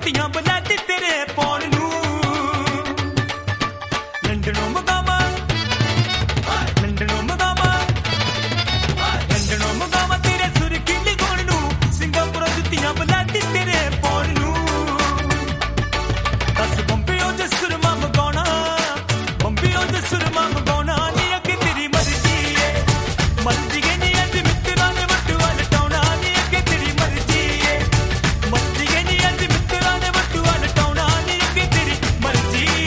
ਜੁੱਤੀਆਂ ਬਲਾਡੀ ਤੇਰੇ ਪਾਉਣ ਨੂੰ ਲੰਡਨੋਂ ਮਗਾਵਾਂ ਤੇਰੇ ਸੁਰਖੀਲੀ ਗੋਣ ਨੂੰ ਸਿੰਗਾਪੁਰੋਂ ਜੁੱਤੀਆਂ ਬਲਾਡੀ ਤੇਰੇ ਪਾਉਣ ਨੂੰ ਦੱਸ ਬੰਬਿਓ ਜੇ ਸੁਰਮਾ ਮਗਾਉਣਾ ਬੰਬਿਓ ਜੇ ਸੁਰਮਾ ਮਗਾਉਣਾ ਨੀ ਅੱਗੇ ਤੇਰੀ ਮਰਜ਼ੀ ਏ ਮਰਜ਼ੀ ਏ ਨੀ ਅੱਜ ਮਿੱਤਰਾਂ ਨੇ ਵਟੂਆ ਲਟਾਉਣਾ ਨੀ ਅੱਗੇ ਤੇਰੀ ਮਰਜ਼ੀ ਏ ਮਰਜ਼ੀ ਏ ਨੀ ਅੱਜ ਮਿੱਤਰਾਂ ਨੇ ਵਟੂਆ ਲਟਾਉਣਾ ਨੀ ਅੱਗੇ ਤੇਰੀ ਮਰਜ਼ੀ ਏ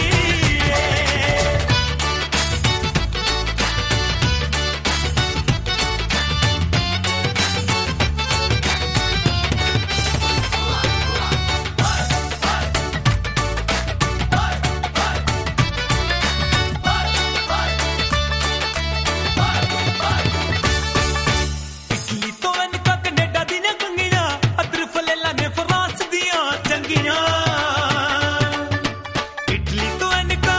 ਇਟਲੀ ਤੋਂ ਅਨਕਾ ਕੈਨੇਡਾ ਦੀਆਂ ਕੰਗੀਆਂ ਅਦਰ ਫਲੇਲਾ ਨੇ ਫਰਾਂਸ ਦੀਆਂ ਚੰਗੀਆਂ ਇਟਲੀ ਤੋਂ ਅਨਕਾ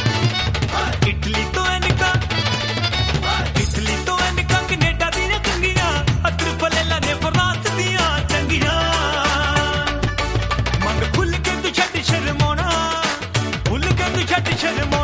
ਕੈਨੇਡਾ ਦੀਆਂ ਕੰਗੀਆਂ ਅਦਰ ਫਲੇਲਾ ਨੇ ਫਰਾਂਸ ਦੀਆਂ ਚੰਗੀਆਂ ਮੰਗ ਖੁੱਲ ਕੇ ਤੂੰ ਛੱਡ ਸ਼ਰਮਾਉਣਾ ਖੁੱਲ ਕੇ ਤੂੰ ਛੱਡ ਸ਼ਰਮਾਉਣਾ